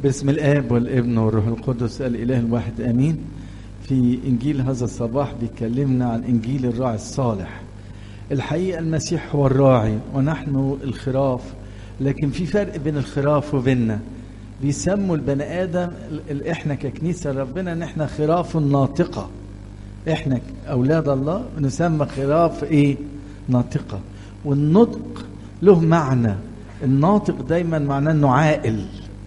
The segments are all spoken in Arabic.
باسم الآب والابن والروح القدس الإله الواحد آمين. في إنجيل هذا الصباح بيكلمنا عن إنجيل الراعي الصالح. الحقيقة المسيح هو الراعي ونحن الخراف، لكن في فرق بين الخراف وبيننا. بيسموا البني آدم إحنا ككنيسة ربنا إن إحنا خراف ناطقة. إحنا أولاد الله نسمى خراف ناطقة، والنطق له معنى. الناطق دايما معناه إنه عاقل.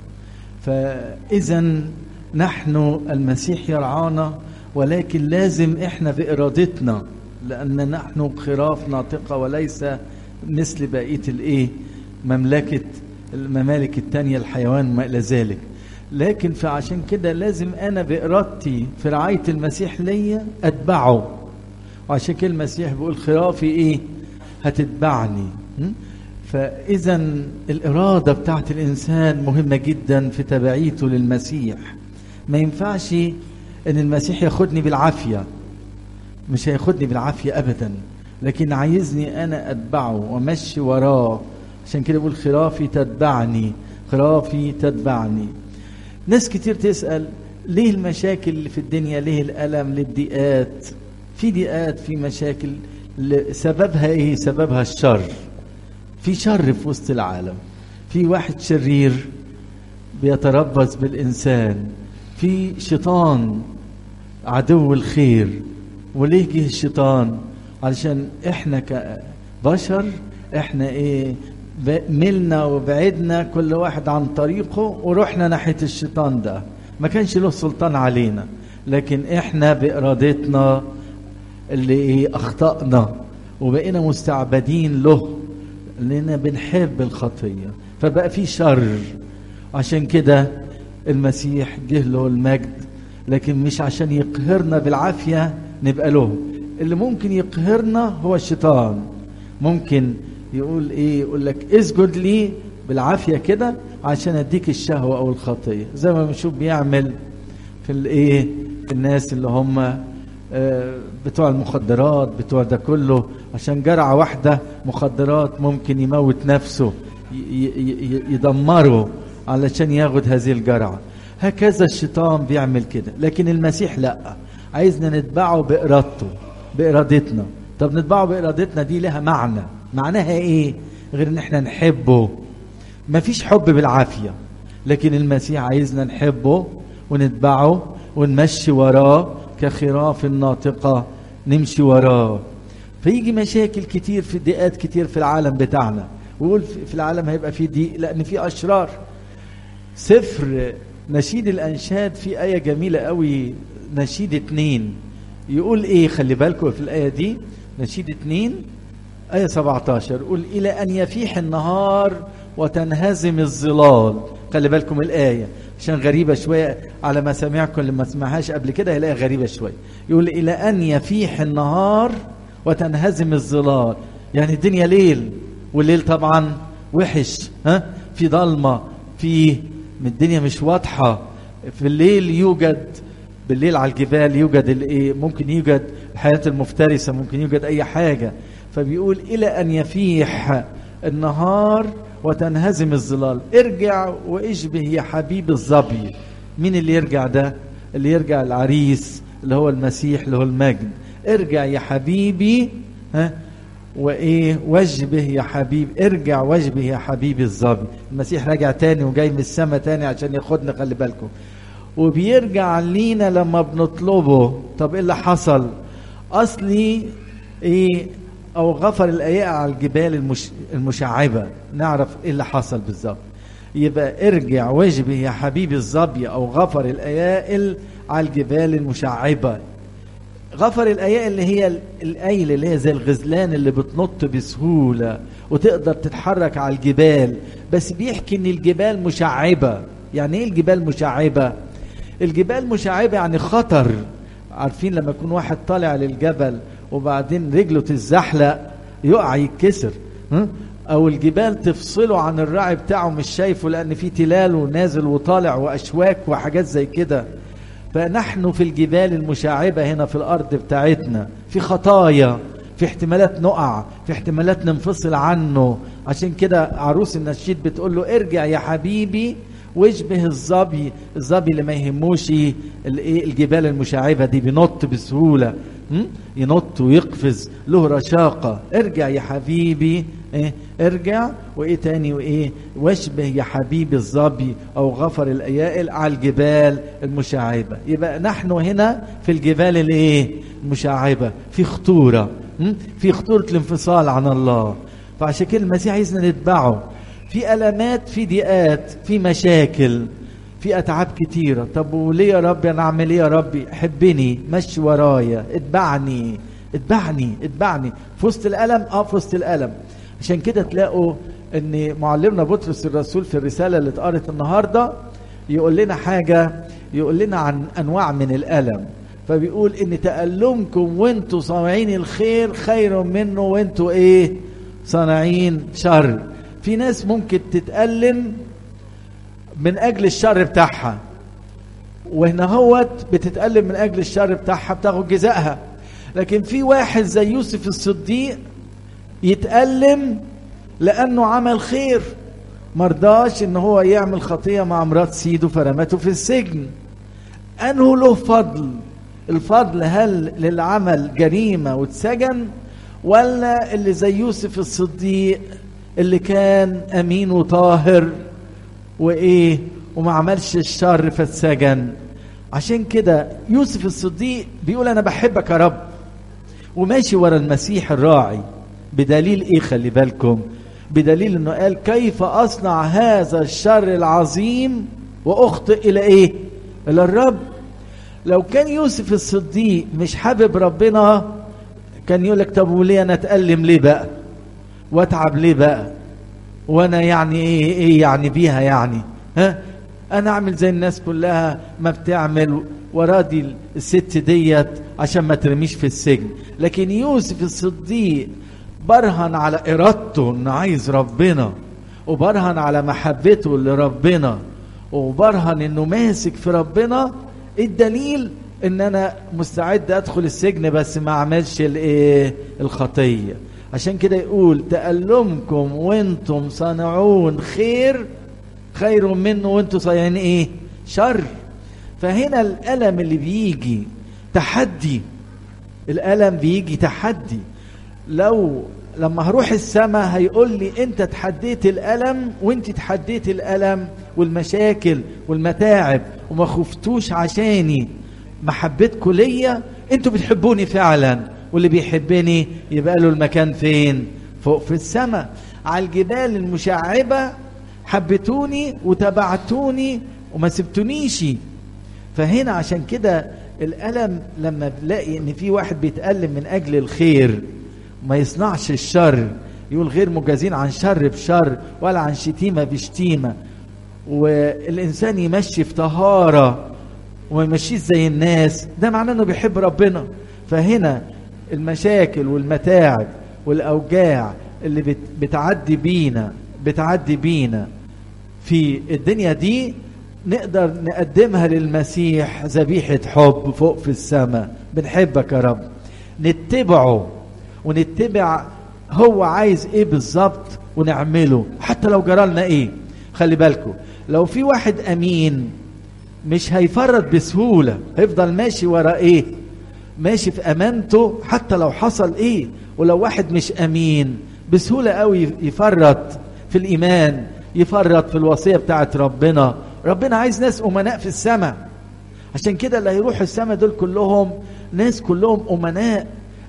فإذا نحن المسيح يرعانا، ولكن لازم إحنا بإرادتنا، لأن نحن خراف ناطقة وليس مثل بقية الممالك التانية، الحيوان وما إلى ذلك. لكن فعشان كده لازم أنا بإرادتي في رعاية المسيح ليا أتبعه. وعشان كده المسيح بيقول خرافي هتتبعني. فإذا الإرادة بتاعت الإنسان مهمة جدا في تبعيته للمسيح. ما ينفعش إن المسيح ياخدني بالعافية، مش هياخدني بالعافية أبدا، لكن عايزني أنا أتبعه وأمشي وراه. عشان كده بقول خرافي تتبعني، خرافي تتبعني. ناس كتير تسأل ليه المشاكل اللي في الدنيا، ليه الألم، ليه الضيقات؟ في ضيقات، في مشاكل، سببها سببها الشر. في شر في وسط العالم، في واحد شرير بيتربص بالإنسان، في شيطان عدو الخير. وليه جه الشيطان؟ علشان احنا كبشر احنا ملنا وبعدنا كل واحد عن طريقه ورحنا ناحية الشيطان ده. ما كانش له سلطان علينا، لكن احنا بإرادتنا اللي اخطأنا وبقينا مستعبدين له، لأننا بنحب الخطية، فبقى في شر. عشان كده المسيح جه له المجد، لكن مش عشان يقهرنا بالعافية نبقى له. اللي ممكن يقهرنا هو الشيطان. ممكن يقول لك اسجد لي بالعافية كده عشان اديك الشهوة او الخطية، زي ما بنشوف بيعمل في الناس اللي هم بتوع المخدرات، بتوع ده كله. عشان جرعة واحدة مخدرات ممكن يموت نفسه، يدمره علشان ياخد هذه الجرعة. هكذا الشيطان بيعمل كده. لكن المسيح لا، عايزنا نتبعه بإرادته، بإرادتنا. طب نتبعه بإرادتنا دي لها معنى. معناها غير ان احنا نحبه. مفيش حب بالعافية، لكن المسيح عايزنا نحبه ونتبعه ونمشي وراه كخراف الناطقة، نمشي وراه. فيجي مشاكل كتير، في ضيقات كتير في العالم بتاعنا، ويقول في العالم هيبقى فيه ضيق لأن فيه أشرار. سفر نشيد الأنشاد في آية جميلة قوي، نشيد 2 يقول خلي بالكم في الآية دي، نشيد 2 آية 17 يقول إلى أن يفيح النهار وتنهزم الظلال. خلي بالكم الآية عشان غريبة شوية على ما سمعكم، اللي ما سمعهاش قبل كده هيلاقيها غريبة شوية. يقول إلى أن يفيح النهار وتنهزم الظلال، يعني الدنيا ليل، والليل طبعا وحش، في ضلمة، في الدنيا مش واضحة. في الليل يوجد، بالليل على الجبال يوجد ممكن يوجد الحياة المفترسة، ممكن يوجد أي حاجة. فبيقول إلى أن يفيح النهار وتنهزم الظلال. ارجع واشبه يا حبيب الظبي. مين اللي يرجع ده؟ اللي يرجع العريس اللي هو المسيح اللي هو المجد. ارجع يا حبيبي، واشبه يا حبيب، ارجع واشبه يا حبيبي الظبي. المسيح راجع تاني وجاي من السماء تاني عشان ياخدنا، خلي بالكم. وبيرجع لينا لما بنطلبه. طب ايه اللي حصل؟ اصلي او غفر الايائل على الجبال المشعبة. نعرف ايه اللي حصل بالظبط. يبقى ارجع واشبه يا حبيبي الظبي، او غفر الايائل على الجبال المشعبة. غفر الايائل اللي هي الايل، اللي هي زي الغزلان اللي بتنط بسهولة وتقدر تتحرك على الجبال. بس بيحكي ان الجبال مشعبة. يعني ايه الجبال مشعبة؟ الجبال مشعبة يعني خطر. عارفين لما يكون واحد طالع للجبل وبعدين رجله تتزحلق يقع يتكسر، او الجبال تفصله عن الراعي بتاعه، مش شايفه لان في تلال ونازل وطالع واشواك وحاجات زي كده. فنحن في الجبال المشعبة هنا في الارض بتاعتنا، في خطايا، في احتمالات نقع، في احتمالات ننفصل عنه. عشان كده عروس النشيد بتقول له ارجع يا حبيبي واشبه الظبي اللي ما يهموش الجبال المشعبة دي، بينط بسهولة، ينط ويقفز، له رشاقة. ارجع يا حبيبي، ارجع. وايه تاني؟ وايه؟ واشبه يا حبيبي الظبي او غفر الايائل على الجبال المشعبة. يبقى نحن هنا في الجبال المشعبة، في خطورة، في خطورة الانفصال عن الله. فعشان كده المسيح عايزنا نتبعه. في ألمات، في ضيقات، في مشاكل، في أتعاب كتيرة. طب وليه يا رب؟ أنا أعمل إيه يا ربي؟ حبني، مشي ورايا، اتبعني اتبعني اتبعني في وسط الألم. في وسط الألم. عشان كده تلاقوا ان معلمنا بطرس الرسول في الرسالة اللي اتقرت النهاردة يقول لنا حاجة، يقول لنا عن أنواع من الألم. فبيقول ان تألمكم وانتوا صانعين الخير خير منه وانتوا صانعين شر. في ناس ممكن تتألم من أجل الشر بتاعها، وهنا هوت بتتألم من أجل الشر بتاعها بتاخد جزائها. لكن في واحد زي يوسف الصديق يتألم لأنه عمل خير، مرضاش ان هو يعمل خطية مع مرات سيده فرمته في السجن. أنه له فضل. الفضل هل للعمل جريمة واتسجن، ولا اللي زي يوسف الصديق اللي كان أمين وطاهر وما عملش الشر فاتسجن؟ عشان كده يوسف الصديق بيقول أنا بحبك يا رب، وماشي ورا المسيح الراعي. بدليل خلي بالكم، بدليل انه قال كيف أصنع هذا الشر العظيم وأخطئ إلى إلى الرب. لو كان يوسف الصديق مش حابب ربنا كان يقولك طب وليه أنا أتألم ليه بقى وأتعب ليه بقى، وأنا يعني يعني بيها أنا أعمل زي الناس كلها ما بتعمل، وراضي الست ديت عشان ما ترميش في السجن. لكن يوسف الصديق برهن على إرادته إنه عايز ربنا، وبرهن على محبته لربنا، وبرهن إنه ماسك في ربنا. الدليل إن أنا مستعد أدخل السجن بس ما أعملش الخطية. عشان كده يقول تألمكم وانتم صانعون خير خير منه وانتم صانعين شر. فهنا الألم اللي بيجي تحدي، الألم بيجي تحدي. لما هروح السماء هيقول لي انت تحديت الألم وانت تحديت الألم والمشاكل والمتاعب وما خفتوش عشاني، محبتكم ليا، انتوا بتحبوني فعلا، واللي بيحبني يبقى له المكان فين؟ فوق في السماء على الجبال المشعبة. حبتوني وتبعتوني وما سبتونيش. فهنا عشان كده الألم لما بلاقي ان في واحد بيتألم من أجل الخير ما يصنعش الشر، يقول غير مجازين عن شر بشر ولا عن شتيمة بشتيمة، والإنسان يمشي في طهارة وما يمشيش زي الناس، ده معناه انه بيحب ربنا. فهنا المشاكل والمتاعب والأوجاع اللي بتعدي بينا في الدنيا دي نقدر نقدمها للمسيح ذبيحة حب فوق في السماء. بنحبك يا رب، نتبعه ونتبع هو عايز بالظبط ونعمله حتى لو جرالنا خلي بالكم، لو في واحد أمين مش هيفرط بسهولة، هيفضل ماشي ورا ماشي في أمانته حتى لو حصل ولو واحد مش أمين بسهولة قوي يفرط في الإيمان، يفرط في الوصية بتاعت ربنا. ربنا عايز ناس أمناء في السماء. عشان كده اللي هيروحوا السماء دول كلهم ناس كلهم أمناء،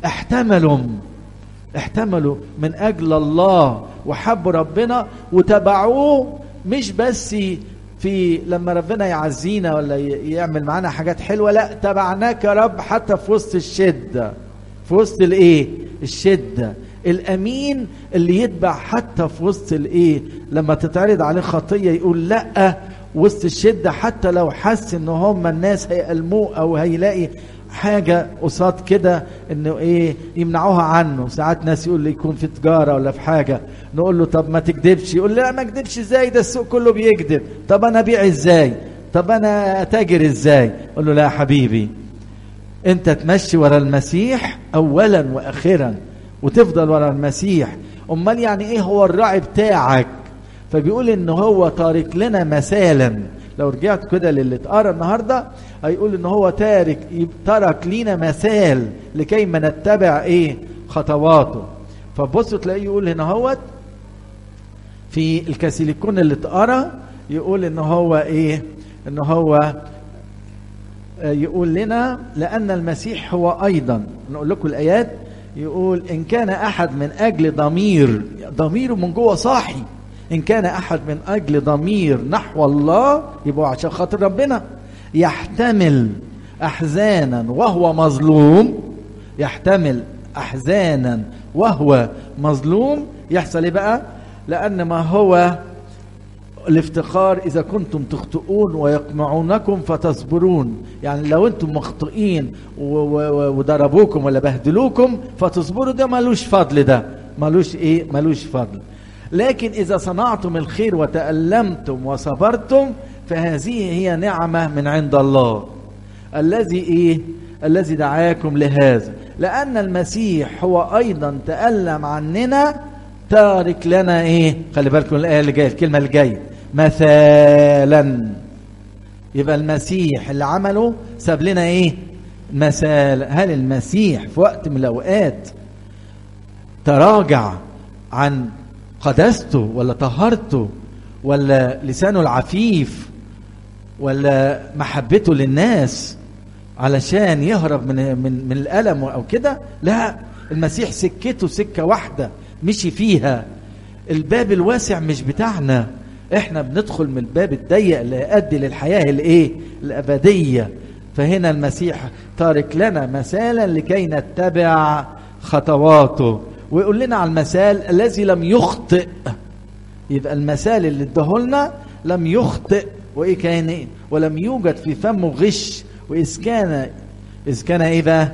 احتملوا من أجل الله وحبوا ربنا وتبعوه، مش بس في لما ربنا يعزينا ولا يعمل معانا حاجات حلوة، لا تبعناك يا رب حتى في وسط الشدة، في وسط الشدة. الأمين اللي يتبع حتى في وسط لما تتعرض عليه خطية يقول لا وسط الشدة، حتى لو حس ان هم الناس هيألموه او هيلاقي حاجة قصاد كده انه يمنعوها عنه. ساعات ناس يقول لي يكون في تجارة ولا في حاجة نقول له طب ما تكذبش، يقول لا ما اكذبش ازاي، ده السوق كله بيكذب، طب انا ابيع ازاي، طب انا اتاجر ازاي؟ اقول له لا يا حبيبي، انت تمشي ورا المسيح اولا واخرا وتفضل ورا المسيح. امال يعني هو الراعي بتاعك، فبيقول ان هو تارك لنا مثالا. لو رجعت كده للي اتقرا النهارده هيقول ان هو ترك لينا مثال لكي ما نتبع ايه خطواته. فبصوا تلاقيه يقول هنا هوت في الكاسيليكون اللي اتقرا يقول ان هو ايه، ان هو يقول لنا لان المسيح هو ايضا، نقول لكم الايات، يقول ان كان احد من اجل ضميره من جوه صاحي، ان كان احد من اجل ضمير نحو الله، يبقى عشان خاطر ربنا، يحتمل احزانا وهو مظلوم، يحتمل احزانا وهو مظلوم، يحصل ايه بقى؟ لان ما هو الافتخار اذا كنتم تخطئون ويقمعونكم فتصبرون، يعني لو انتم مخطئين وضربوكم ولا بهدلوكم فتصبروا، ده ملوش فضل، ده ملوش ايه، ملوش فضل. لكن اذا صنعتم الخير وتألمتم وصبرتم فهذه هي نعمة من عند الله الذي ايه، الذي دعاكم لهذا، لان المسيح هو ايضا تألم عننا تارك لنا ايه، خلي بالكم الايه اللي جايه، الكلمه اللي جايه، مثالا. يبقى المسيح اللي عمله ساب لنا ايه، مثال. هل المسيح في وقت من الاوقات تراجع عن قداسته ولا طهارته ولا لسانه العفيف ولا محبته للناس علشان يهرب من الألم او كده؟ لا، المسيح سكته سكه واحده مشي فيها. الباب الواسع مش بتاعنا، احنا بندخل من الباب الضيق اللي يؤدي للحياة الايه، الابدية. فهنا المسيح تارك لنا مثالا لكي نتبع خطواته، ويقول لنا على المثال الذي لم يخطئ. يبقى المثال اللي اداهولنا لم يخطئ، وايه كان ايه، ولم يوجد في فمه غش، واذ كان ايه بقى،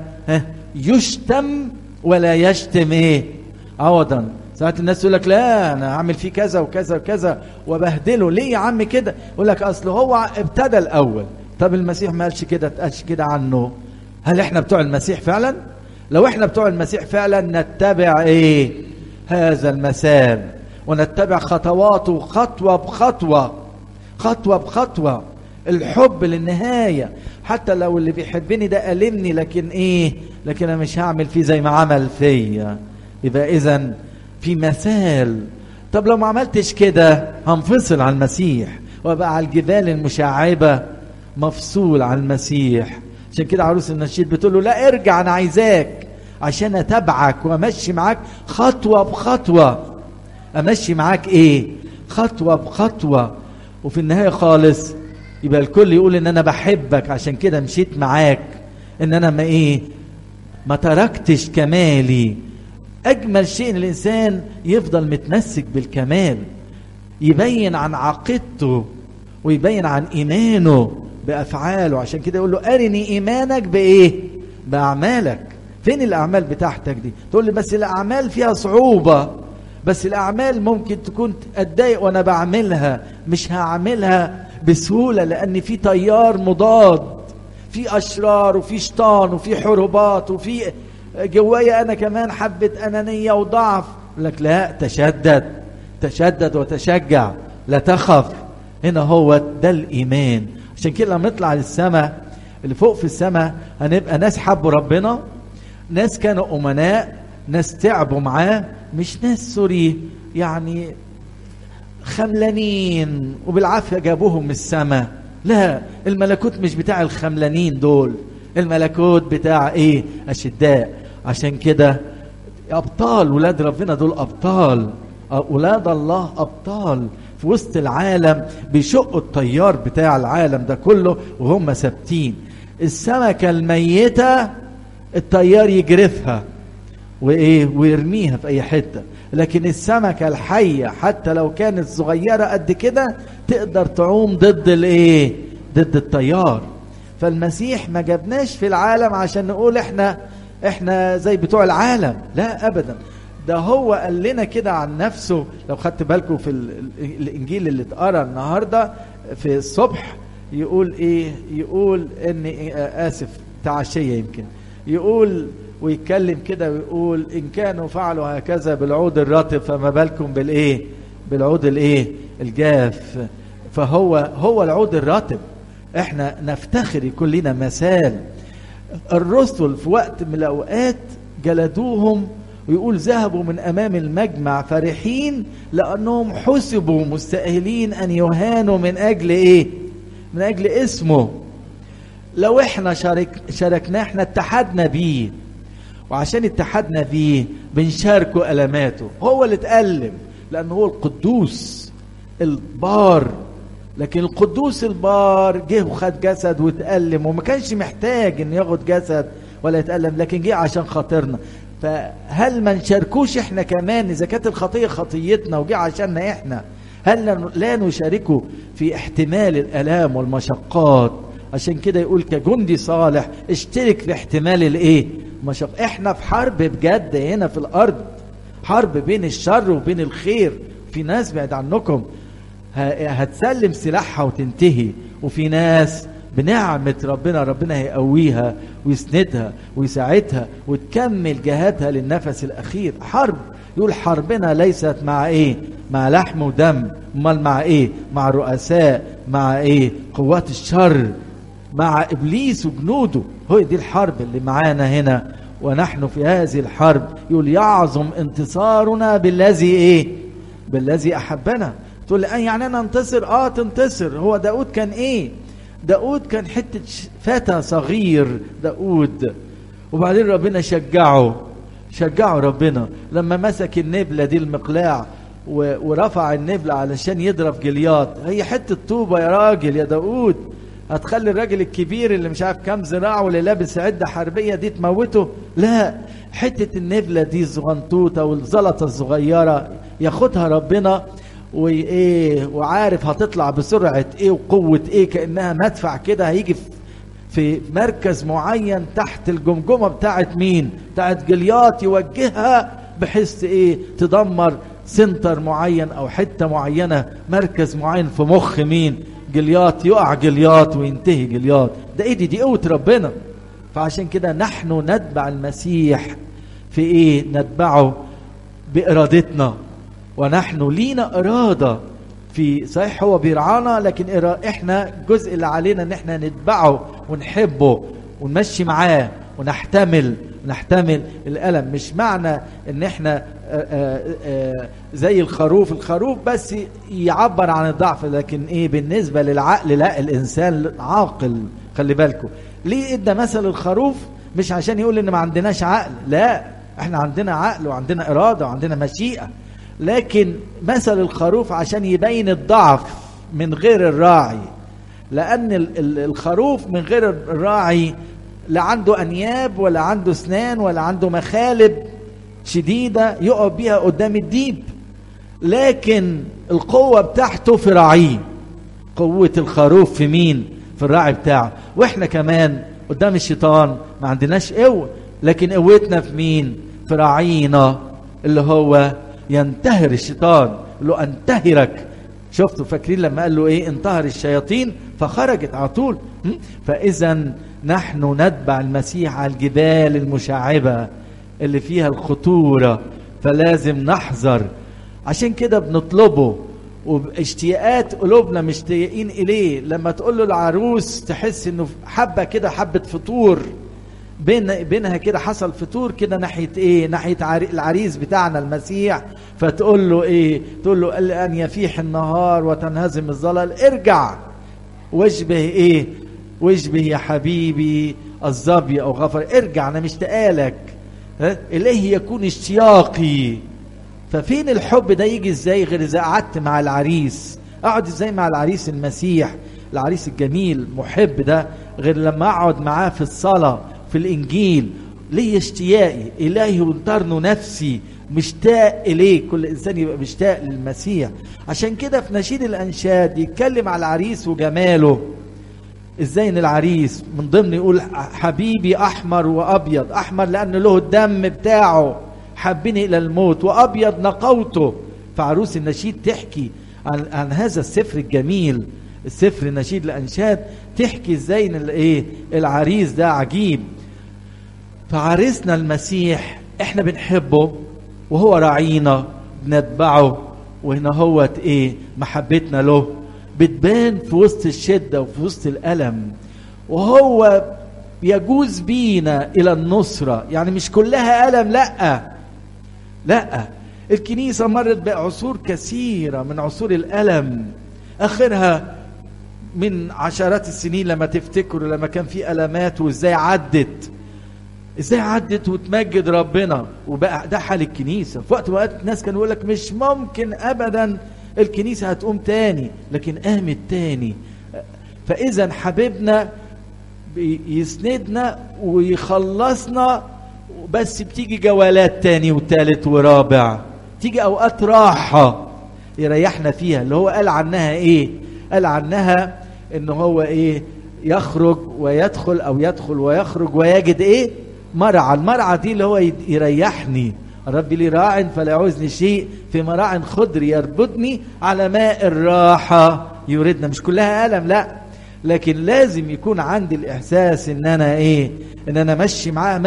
يشتم ولا يشتم ايه عوضا. ساعات الناس يقول لك لا انا هعمل فيه كذا وكذا وكذا وبهدله، ليه يا عم كده؟ يقول لك اصل هو ابتدى الاول. طب المسيح ما قالش كده، اتقالش كده عنه. هل احنا بتوع المسيح فعلا؟ لو احنا بتوع المسيح فعلا نتبع ايه، هذا المثال، ونتبع خطواته خطوة بخطوة، خطوة بخطوة، الحب للنهاية. حتى لو اللي بيحبني ده ألمني، لكن ايه، لكن انا مش هعمل فيه زي ما عمل فيا. يبقى اذن في مثال. طب لو ما عملتش كده هنفصل عن المسيح، وابقى على الجبال المشعبة مفصول عن المسيح. عشان كده عروس النشيد بتقول له لا ارجع، انا عايزاك عشان اتبعك وامشي معاك خطوة بخطوة، امشي معاك ايه، خطوة بخطوة. وفي النهاية خالص يبقى الكل يقول ان انا بحبك، عشان كده مشيت معاك، ان انا ما ايه، ما تركتش كمالي. اجمل شيء ان الانسان يفضل متمسك بالكمال، يبين عن عقيدته ويبين عن ايمانه بافعاله. عشان كده يقول له ارني ايمانك بايه، باعمالك. فين الاعمال بتاعتك دي؟ تقول لي بس الاعمال فيها صعوبة، بس الاعمال ممكن تكون اتضايق وانا بعملها، مش هعملها بسهولة، لان في تيار مضاد، في اشرار وفي شيطان وفي حروبات، وفي جوايا انا كمان حبة انانية وضعف. لك لا، تشدد وتشجع، لا تخف. هنا هو ده الايمان. عشان كده لما نطلع للسماء، اللي فوق في السماء هنبقى ناس حبوا ربنا، ناس كانوا امناء، ناس تعبوا معاه، مش ناس سوري يعني خملانين وبالعافية جابوهم من السماء. لا، الملكوت مش بتاع الخملانين دول، الملكوت بتاع ايه، اشداء. عشان كده ابطال، ولاد ربنا دول ابطال، اولاد الله ابطال في وسط العالم، بيشقوا التيار بتاع العالم ده كله وهم ثابتين. السمكة الميتة التيار يجرفها وايه ويرميها في اي حتة، لكن السمكة الحية حتى لو كانت صغيرة قد كده تقدر تعوم ضد الايه، ضد التيار. فالمسيح ما جابناش في العالم عشان نقول احنا زي بتوع العالم، لا ابدا. ده هو قال لنا كده عن نفسه. لو خدت بالكم في الانجيل اللي اتقرا النهارده في الصبح، يقول ايه، يقول ان اسف تعشيه يمكن، يقول ويتكلم كده ويقول ان كانوا فعلوا هكذا بالعود الرطب فما بالكم بالايه، بالعود الايه الجاف، فهو العود الرطب. احنا نفتخر يكون لنا مثال. الرسل في وقت من الاوقات جلدوهم، ويقول ذهبوا من امام المجمع فرحين لانهم حسبوا مستاهلين ان يهانوا من اجل ايه؟ من اجل اسمه. لو احنا شاركنا، احنا اتحدنا بيه، وعشان اتحدنا بيه بنشاركه ألماته. هو اللي اتألم لأنه هو القدوس البار، لكن القدوس البار جه وخد جسد واتألم، وما كانش محتاج ان ياخد جسد ولا يتألم، لكن جه عشان خاطرنا. فهل ما نشاركوش احنا كمان اذا كانت الخطية خطيتنا وجه عشاننا احنا؟ هل لا نشاركه في احتمال الآلام والمشقات؟ عشان كده يقول كجندي صالح اشترك في احتمال الايه؟ مشق. احنا في حرب بجد هنا في الارض، حرب بين الشر وبين الخير. في ناس بعد عنكم هتسلم سلاحها وتنتهي، وفي ناس بنعمة ربنا هيقويها ويسندها ويساعدها وتكمل جهادها للنفس الأخير. حرب، يقول حربنا ليست مع ايه؟ مع لحم ودم، امال مع ايه؟ مع رؤساء، مع ايه؟ قوات الشر، مع إبليس وجنوده. هو دي الحرب اللي معانا هنا، ونحن في هذه الحرب. يقول يعظم انتصارنا بالذي ايه؟ بالذي أحبنا. تقول لي يعني أنا انتصر؟ تنتصر. هو داود كان ايه؟ داود كان حتة فتى صغير داود، وبعدين ربنا شجعه ربنا لما مسك النبلة دي المقلاع ورفع النبلة علشان يضرب جليات. هي حتة طوبة يا راجل يا داود هتخلي الراجل الكبير اللي مش عارف كام ذراع واللي لابس عدة حربية دي تموته؟ لا، حتة النبلة دي الزغنطوطة والزلطة الصغيرة ياخدها ربنا وايه، وعارف هتطلع بسرعة ايه وقوة ايه، كأنها مدفع كده هيجي في مركز معين تحت الجمجمة بتاعت مين؟ بتاعت جليات، يوجهها بحيث ايه؟ تدمر سنتر معين او حتة معينة، مركز معين في مخ مين؟ جليات. يقع جليات وينتهي جليات. ده ايه دي قوة ربنا. فعشان كده نحن نتبع المسيح في ايه؟ نتبعه بإرادتنا، ونحن لينا إرادة. في صحيح هو بيرعانا، لكن احنا الجزء اللي علينا ان احنا نتبعه ونحبه ونمشي معاه ونحتمل الألم. مش معنى ان احنا زي الخروف بس يعبر عن الضعف، لكن ايه بالنسبة للعقل؟ لا، الانسان عاقل. خلي بالكم ليه ادى مثل الخروف؟ مش عشان يقول ان ما عندناش عقل، لا، احنا عندنا عقل وعندنا إرادة وعندنا مشيئة، لكن مثل الخروف عشان يبين الضعف من غير الراعي. لأن الخروف من غير الراعي لا عنده أنياب ولا عنده أسنان ولا عنده مخالب شديدة يقف بيها قدام الديب، لكن القوة بتاعته في راعيه. قوة الخروف في مين؟ في الراعي بتاعه. وإحنا كمان قدام الشيطان ما عندناش قوة، لكن قوتنا في مين؟ في راعينا اللي هو ينتهر الشيطان. له انتهرك. شفتوا فاكرين لما قال له ايه؟ انتهر الشياطين فخرجت على طول. فاذا نحن نتبع المسيح على الجبال المشعبة اللي فيها الخطورة، فلازم نحذر. عشان كده بنطلبه وباشتياقات قلوبنا مشتاقين اليه. لما تقول له العروس تحس انه حبة كده، حبة فطور بينها كده، حصل فطور كده ناحية ايه؟ ناحية العريس بتاعنا المسيح. فتقول له ايه؟ تقول له قال ان يفيح النهار وتنهزم الظلال، ارجع واشبه ايه؟ واشبه يا حبيبي الظبي او غفر. ارجع، انا مشتاقلك، اليه يكون اشتياقي. ففين الحب ده يجي ازاي غير اذا قعدت مع العريس؟ اقعد ازاي مع العريس المسيح، العريس الجميل محب ده، غير لما اقعد معاه في الصلاة في الانجيل؟ ليه اشتياقي الهي وانترنوا نفسي، مشتاق اليه. كل انسان يبقى مشتاق للمسيح. عشان كده في نشيد الانشاد يتكلم على العريس وجماله. ازاي ان العريس من ضمن يقول حبيبي احمر وابيض. احمر لان له الدم بتاعه حبني الى الموت، وابيض نقوته. فعروس النشيد تحكي عن هذا السفر الجميل، السفر نشيد الانشاد، تحكي ازاي ان الايه؟ العريس ده عجيب. فعريسنا المسيح احنا بنحبه وهو راعينا، بنتبعه وهنا هوت ايه محبتنا له بتبان في وسط الشدة وفي وسط الألم، وهو يجوز بينا إلى النصرة. يعني مش كلها ألم، لا، الكنيسة مرت بعصور كثيرة من عصور الألم، آخرها من عشرات السنين لما تفتكروا لما كان في ألمات وإزاي عدت وتمجد ربنا. وبقى ده حال الكنيسة في وقت الناس كانوا يقول لك مش ممكن أبدا الكنيسة هتقوم تاني، لكن قامت تاني. فإذا حبيبنا يسندنا ويخلصنا، بس بتيجي جولات تاني وتالت ورابع، تيجي أوقات راحة يريحنا فيها، اللي هو قال عنها إيه؟ قال عنها إنه هو إيه؟ يخرج ويدخل، أو يدخل ويخرج ويجد إيه؟ مرعى. المرعى دي اللي هو يريحني. الرب لي راع فلا يعوزني شيء، في مراع خضر يربطني، على ماء الراحة يوردنا. مش كلها ألم، لا، لكن لازم يكون عندي الإحساس إن أنا إيه؟ إن أنا ماشي معاه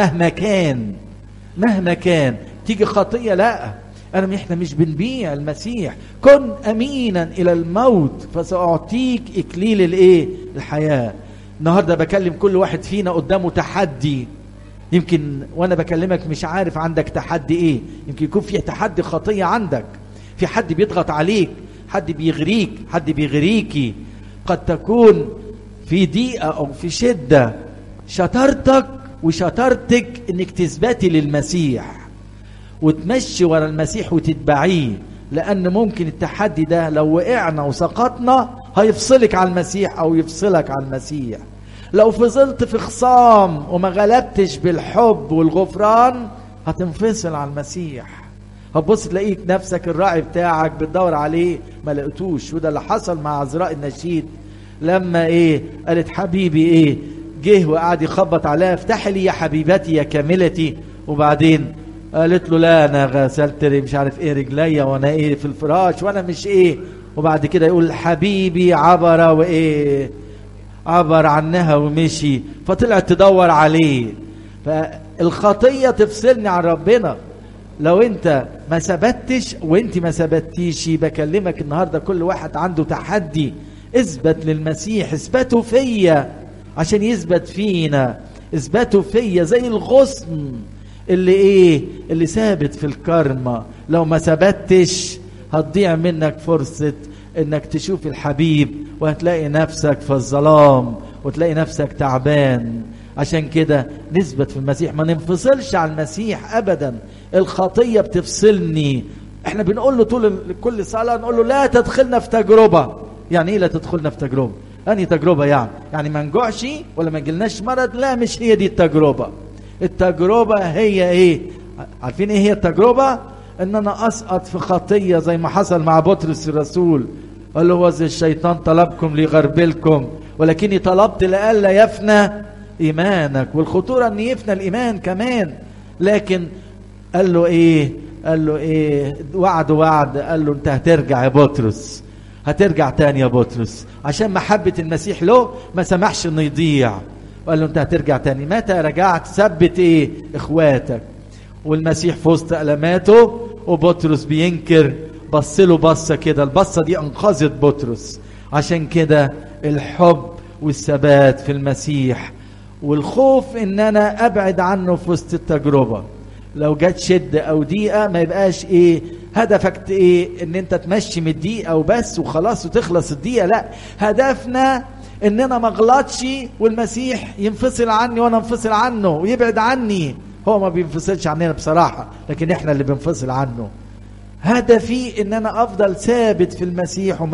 مهما كان. تيجي خطية، لا، احنا مش بنبيع المسيح. كن أمينا إلى الموت فسأعطيك إكليل الإيه؟ الحياة. النهاردة بكلم كل واحد فينا قدامه تحدي. يمكن وانا بكلمك مش عارف عندك تحدي ايه. يمكن يكون في تحدي خطية عندك، في حد بيضغط عليك، حد بيغريك، حد بيغريكي. قد تكون في ضيقة او في شدة، شطارتك وشطارتك انك تثبتي للمسيح وتمشي ورا المسيح وتتبعيه، لان ممكن التحدي ده لو وقعنا وسقطنا هيفصلك عن المسيح او يفصلك عن المسيح. لو فضلت في خصام وما غلبتش بالحب والغفران هتنفصل عن المسيح. هتبص تلاقيك نفسك الراعي بتاعك بتدور عليه ما لقيتوش. وده اللي حصل مع عذراء النشيد لما ايه؟ قالت حبيبي ايه؟ جه وقعد يخبط عليها، افتحي لي يا حبيبتي يا كاملتي. وبعدين قالت له لا انا غسلت مش عارف ايه رجليا وانا ايه في الفراش وانا مش ايه. وبعد كده يقول حبيبي عبر وايه؟ عبر عنها ومشي. فطلعت تدور عليه. فالخطية تفصلني عن ربنا. لو انت ما ثبتش وانت ما ثبتيش، بكلمك النهاردة كل واحد عنده تحدي. اثبت للمسيح، اثبتوا فيا عشان يثبت فينا. اثبتوا فيا زي الغصن اللي ايه؟ اللي ثابت في الكرمة. لو ما ثبتش هتضيع منك فرصة انك تشوف الحبيب، وهتلاقي نفسك في الظلام وتلاقي نفسك تعبان. عشان كده نثبت في المسيح، ما ننفصلش عن المسيح ابدا. الخطية بتفصلني. احنا بنقول له طول كل صلاة نقول له لا تدخلنا في تجربة. يعني ايه لا تدخلنا في تجربة؟ انهي تجربة يعني ما نجوعش ولا ما يجيلناش مرض؟ لا، مش هي دي التجربة. التجربة هي ايه؟ عارفين ايه هي التجربة؟ ان انا اسقط في خطية زي ما حصل مع بطرس الرسول. قال له وذ الشيطان طلبكم ليغربلكم ولكني طلبت لألا يفنى ايمانك. والخطورة ان يفنى الايمان كمان. لكن قال له ايه؟ وعد. قال له انت هترجع يا بطرس، هترجع تاني يا بطرس. عشان محبة المسيح له ما سمحش انه يضيع. وقال له انت هترجع تاني. متى رجعت ثبت ايه؟ اخواتك. والمسيح في وسط ألماته وبطرس بينكر، بصله بصة كده، البصة دي انقذت بطرس. عشان كده الحب والثبات في المسيح، والخوف ان انا ابعد عنه في وسط التجربة. لو جت شدة او ضيقة ما يبقاش ايه هدفك ايه؟ ان انت تمشي من الضيقة وبس وخلاص وتخلص الضيقة. لا، هدفنا اننا ما اغلطش والمسيح ينفصل عني وانا انفصل عنه ويبعد عني. هو ما بينفصلش عننا بصراحة، لكن احنا اللي بنفصل عنه. هدفي ان انا افضل ثابت في المسيح